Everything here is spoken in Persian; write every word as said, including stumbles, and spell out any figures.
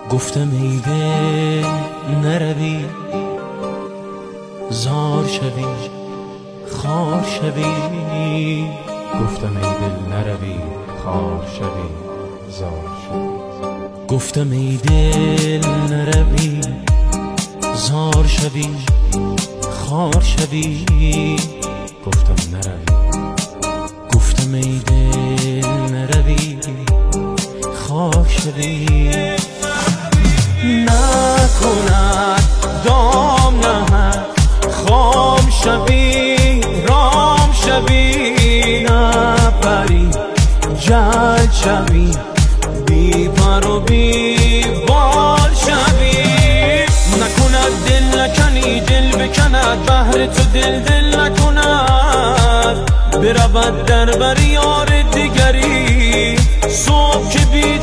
گفتم ای دل نروی، زار شوی خار شوی. گفتم ای دل نروی، خار شوی زار شوی. گفتم ای دل نروی، زار شوی خار شوی. گفتم نروی. گفتم ای دل نروی، خار شوی. نکند دام نهد خام شوی رام شوی. نپری جل شوی بی پر و بی بال شوی. نکند دل نکنی دل بکند، بهر تو دل دل نکند. برود در بر یار دیگری، صبح که بی